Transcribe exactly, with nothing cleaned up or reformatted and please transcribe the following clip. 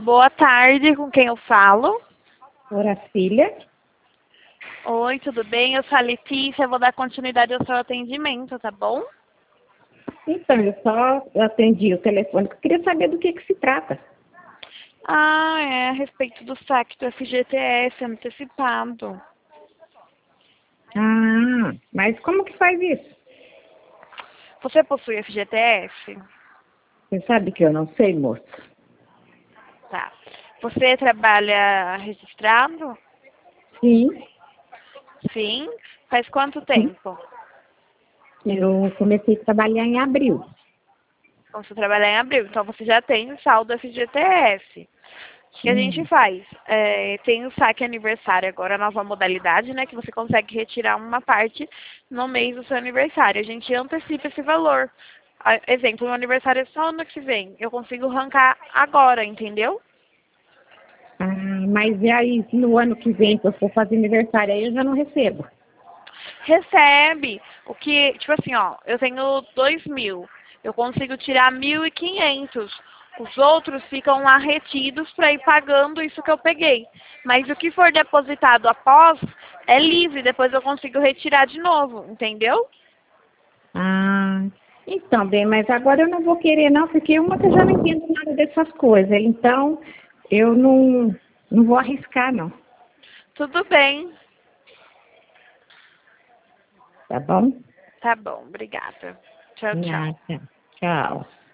Boa tarde, com quem eu falo? Horacília. Oi, tudo bem? Eu sou a Letícia, eu vou dar continuidade ao seu atendimento, tá bom? Então, eu só atendi o telefone, eu queria saber do que, que se trata. Ah, é a respeito do saque do F G T S antecipado. Ah, mas como que faz isso? Você possui F G T S? Você sabe que eu não sei, moço. Tá. Você trabalha registrado? Sim, Sim. Faz quanto sim. tempo? Eu comecei a trabalhar em abril. Você trabalha em abril, então você já tem o saldo F G T S. O que a gente Hum. faz? É, tem o saque aniversário agora, a nova modalidade, né? Que você consegue retirar uma parte no mês do seu aniversário. A gente antecipa esse valor. A- Exemplo, meu aniversário é só ano que vem. Eu consigo arrancar agora, entendeu? Ah, mas e aí, no ano que vem, se eu for fazer aniversário, aí eu já não recebo. Recebe. O que, tipo assim, ó, eu tenho dois mil. Eu consigo tirar mil e quinhentos. Os outros ficam lá retidos para ir pagando isso que eu peguei. Mas o que for depositado após é livre, depois eu consigo retirar de novo, entendeu? Ah, então, bem, mas agora eu não vou querer não, porque uma que eu já não entendo nada dessas coisas. Então, eu não, não vou arriscar, não. Tudo bem. Tá bom? Tá bom, obrigada. Tchau, tchau. Nada. Tchau.